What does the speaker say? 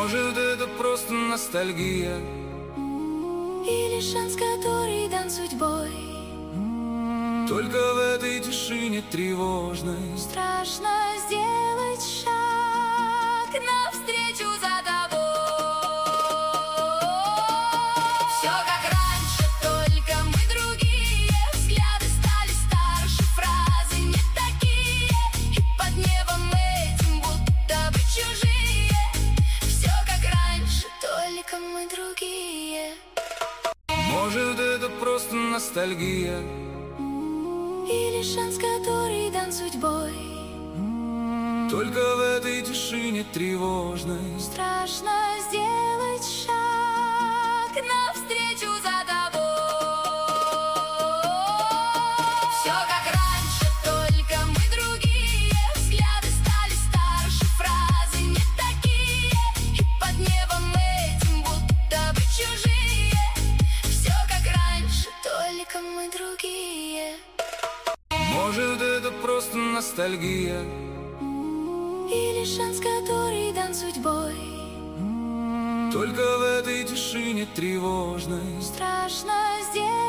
Может, это просто ностальгия или шанс, который дан судьбой. Только в этой тишине тревожной Страшно сделать шаг навстречу за тобой. Все как раньше, только мы другие. Взгляды стали старше, фразы не такие. И под небом этим будто бы чужие. Все как раньше, только мы другие. Может, это просто ностальгия или шанс, который дан судьбой. Только в этой тишине тревожной Страшно сделать шаг навстречу за тобой. Все как раньше, только мы другие. Взгляды стали старше, фразы не такие. И под небом этим будто бы чужие. Все как раньше, только мы другие. Может, это просто ностальгия или шанс, который дан судьбой. Только в этой тишине тревожной Страшно сделать